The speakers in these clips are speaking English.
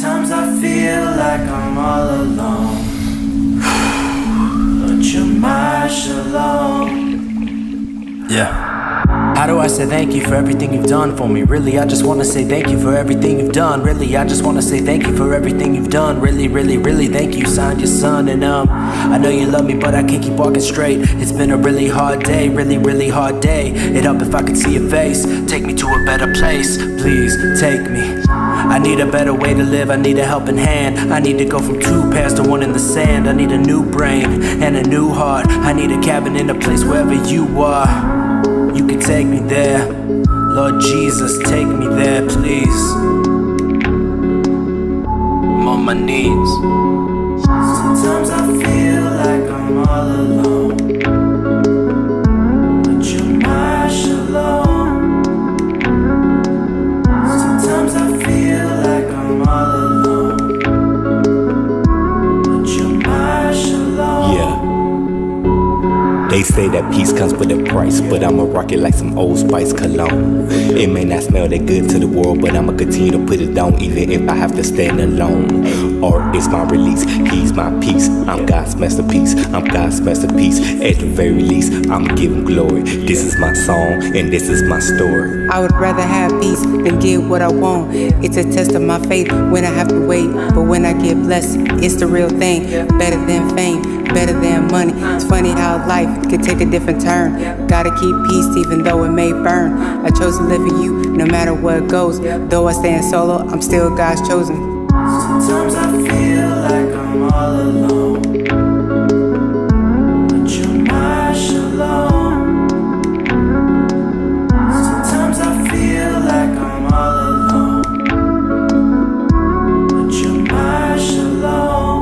Sometimes I feel like I'm all alone, but you're my shalom. Yeah. How do I say thank you for everything you've done for me? Really, I just wanna say thank you for everything you've done. Really, I just wanna say thank you for everything you've done. Really, really, really thank you. Signed your son. And I know you love me, but I can't keep walking straight. It's been a really hard day, really, really hard day. It'd help if I could see your face. Take me to a better place, please take me. I need a better way to live, I need a helping hand. I need to go from 2 paths to 1 in the sand. I need a new brain and a new heart. I need a cabin in a place wherever you are. You can take me there, Lord Jesus, take me there, please. I'm on my knees. Sometimes I feel like I'm all alone, but you're my shalom. Sometimes I feel like I'm all alone, but you're my shalom. Yeah. They say that peace comes with a price, but I'ma rock it like some Old Spice cologne. It may not smell that good to the world, but I'ma continue to put it on, even if I have to stand alone. Art is my release, he's my peace. I'm God's masterpiece, I'm God's masterpiece. At the very least, I'ma give him glory. This is my song, and this is my story. I would rather have peace than get what I want. It's a test of my faith when I have to wait. But when I get blessed, it's the real thing. Better than fame, better than money. It's funny how life can take a different turn. Gotta keep peace even though it may burn. I chose to live for you no matter what goes. Though I stand solo, I'm still God's chosen. Sometimes I feel like I'm all alone, but you're my shalom. Sometimes I feel like I'm all alone, but you're my shalom.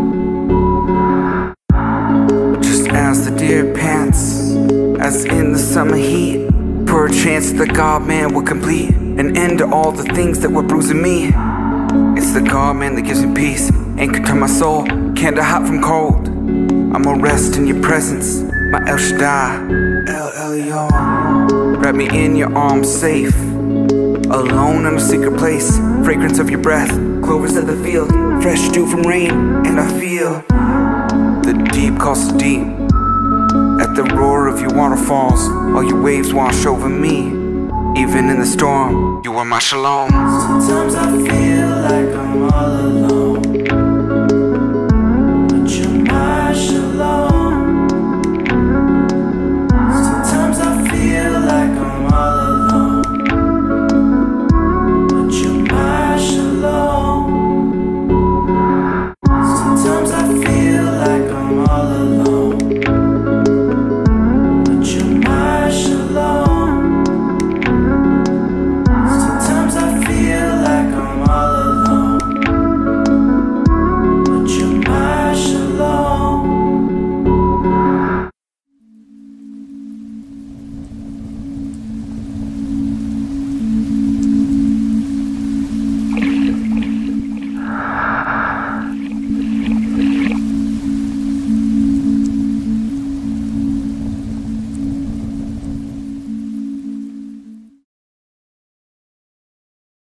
Just as the deer pants, as in the summer heat, for a chance the God-man will complete an end to all the things that were bruising me. It's the God-man that gives me peace, anchor to my soul, candle hot from cold. I'ma rest in your presence, my El Shaddai, El Elyon. Wrap me in your arms safe, alone in a secret place. Fragrance of your breath, clovers of the field, fresh dew from rain, and I feel the deep calls to deep. At the roar of your waterfalls, all your waves wash over me. Even in the storm, you are my shalom. Sometimes I feel